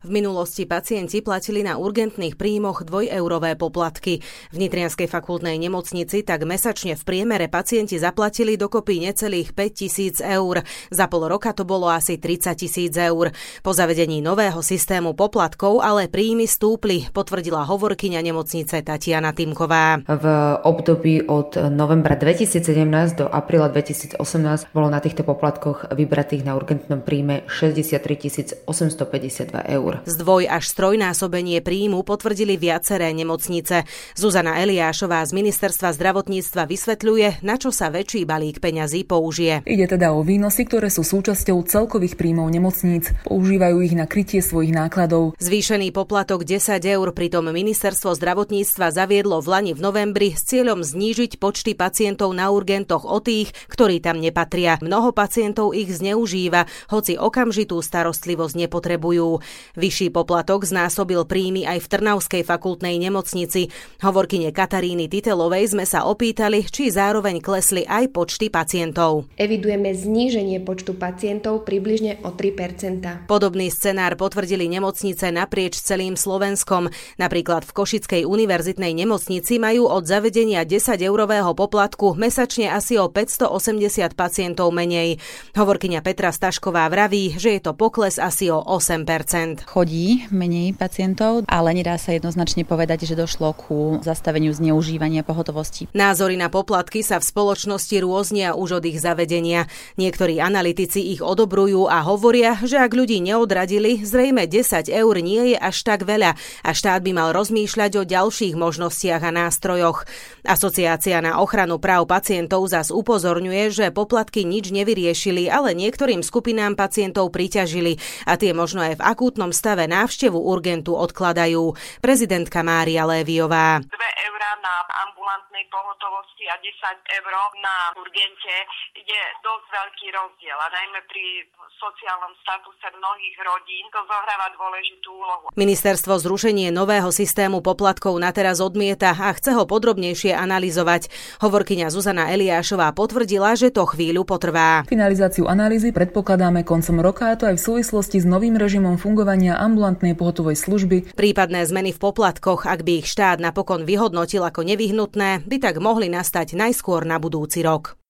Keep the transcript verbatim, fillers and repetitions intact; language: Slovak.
V minulosti pacienti platili na urgentných príjmoch dvojeurové poplatky. V Nitrianskej fakultnej nemocnici tak mesačne v priemere pacienti zaplatili dokopy necelých päť tisíc eur. Za pol roka to bolo asi tridsať tisíc eur. Po zavedení nového systému poplatkov ale príjmy stúpli, potvrdila hovorkyňa nemocnice Tatiana Timková. V období od novembra dvetisícsedemnásť do apríla dvetisícosemnásť bolo na týchto poplatkoch vybratých na urgentnom príjme šesťdesiattri tisíc osemstopäťdesiatdva eur. Zdvoj až strojnásobenie príjmu potvrdili viaceré nemocnice. Zuzana Eliášová z Ministerstva zdravotníctva vysvetľuje, na čo sa väčší balík peňazí použije. Ide teda o výnosy, ktoré sú súčasťou celkových príjmov nemocníc. Používajú ich na krytie svojich nákladov. Zvýšený poplatok desať eur pritom Ministerstvo zdravotníctva zaviedlo v lani v novembri s cieľom znížiť počty pacientov na urgentoch o tých, ktorí tam nepatria. Mnoho pacientov ich zneužíva, hoci okamžitú starostlivosť nepotrebujú. Vyšší poplatok znásobil príjmy aj v Trnavskej fakultnej nemocnici. Hovorkyne Kataríny Titelovej sme sa opýtali, či zároveň klesli aj počty pacientov. Evidujeme zníženie počtu pacientov približne o tri percentá. Podobný scenár potvrdili nemocnice naprieč celým Slovenskom. Napríklad v Košickej univerzitnej nemocnici majú od zavedenia desaťeurového poplatku mesačne asi o päťstoosemdesiat pacientov menej. Hovorkyňa Petra Stašková vraví, že je to pokles asi o osem percent. Chodí menej pacientov, ale nedá sa jednoznačne povedať, že došlo ku zastaveniu zneužívania pohotovosti. Názory na poplatky sa v spoločnosti rôznia už od ich zavedenia. Niektorí analytici ich odobrujú a hovoria, že ak ľudí neodradili, zrejme desať eur nie je až tak veľa a štát by mal rozmýšľať o ďalších možnostiach a nástrojoch. Asociácia na ochranu práv pacientov zas upozorňuje, že poplatky nič nevyriešili, ale niektorým skupinám pacientov priťažili a tie možno aj v akútnom stave návštevu urgentu odkladajú. Prezidentka Mária Léviová. dve eurá na ambulantnej pohotovosti a desať eur na urgente je dosť veľký rozdiel a najmä pri sociálnom statuse mnohých rodín to zohráva dôležitú úlohu. Ministerstvo zrušenie nového systému poplatkov na teraz odmieta a chce ho podrobnejšie analyzovať. Hovorkyňa Zuzana Eliášová potvrdila, že to chvíľu potrvá. Finalizáciu analýzy predpokladáme koncom roka, a to aj v súvislosti s novým režimom fungovania ambulantnej pohotovej služby. Prípadné zmeny v poplatkoch, ak by ich štát napokon vyhodnotil ako nevyhnutné, by tak mohli nastať najskôr na budúci rok.